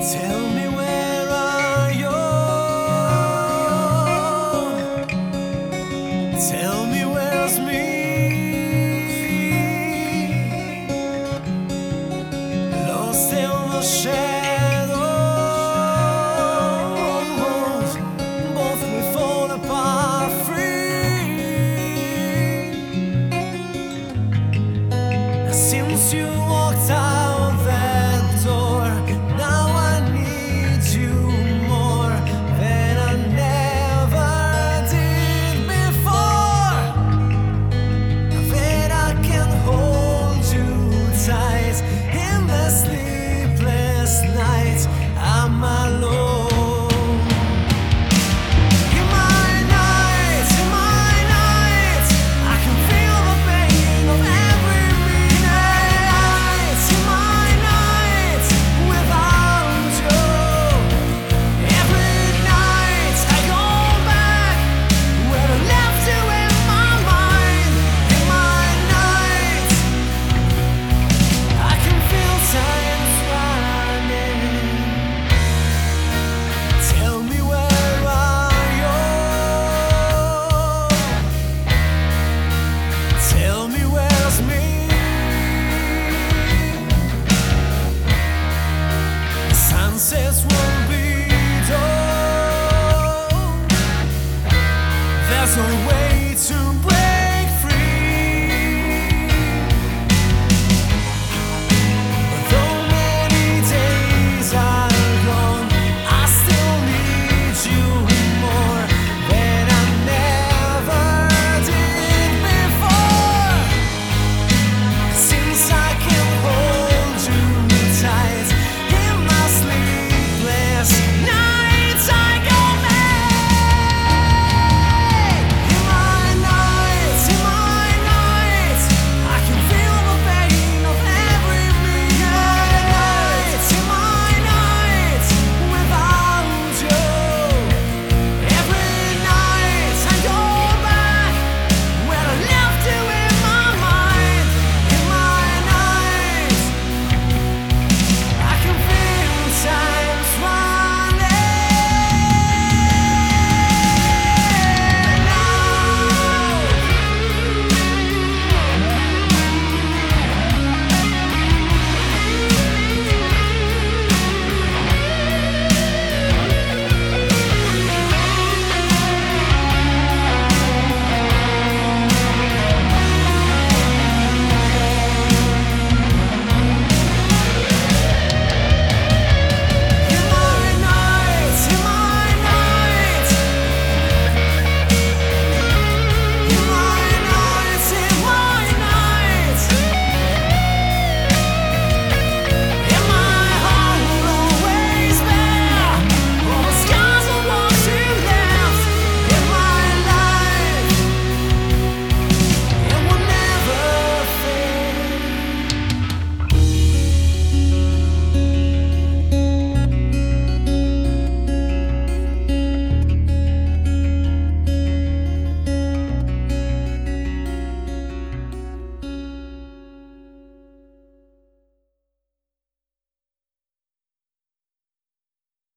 Tell me where are you? Tell me where's me? Lost in the shadows, both we fall apart free. Since you walked out that door, now I need you more than I never did before. That I can hold you tight in the sleepless nights I'm alone. In my nights, I can feel the pain of every minute. In my nights without you, every night I go back where I left you in my mind. In my nights, I can feel time running. Tell me where are you? Tell me where's me? Sunsets will be dull. There's no way to break